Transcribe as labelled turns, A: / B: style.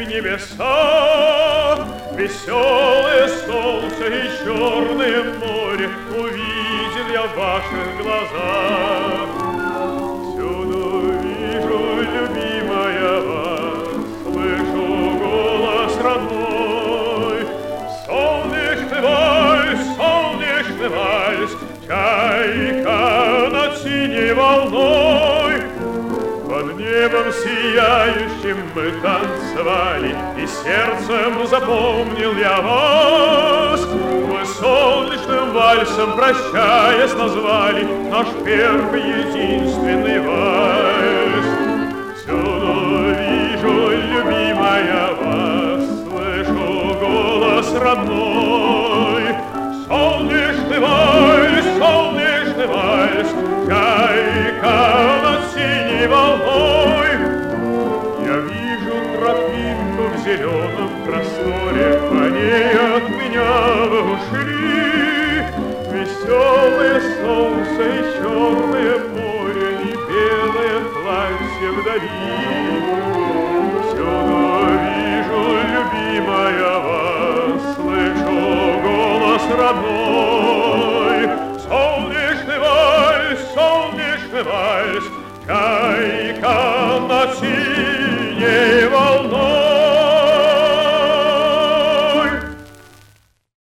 A: небеса, веселое солнце и черное море увидел я в ваших глазах. Всюду вижу, любимая, вас, слышу голос родной. Солнечный вальс, чайка над синей волной. Под небом сияющим мы танцевали, и сердцем запомнил я вас. Мы солнечным вальсом, прощаясь, назвали наш первый единственный вальс. Всюду вижу, любимая, вас, слышу голос родной. Солнечный вальс, чайка над синей волной. Я вижу тропинку в зеленом просторе, по ней от меня вы ушли. Веселое солнце и черное море, и белое платье вдали. Всюду вижу, любимая, вас, слышу голос родной. Солнечный вальс, чайка над синей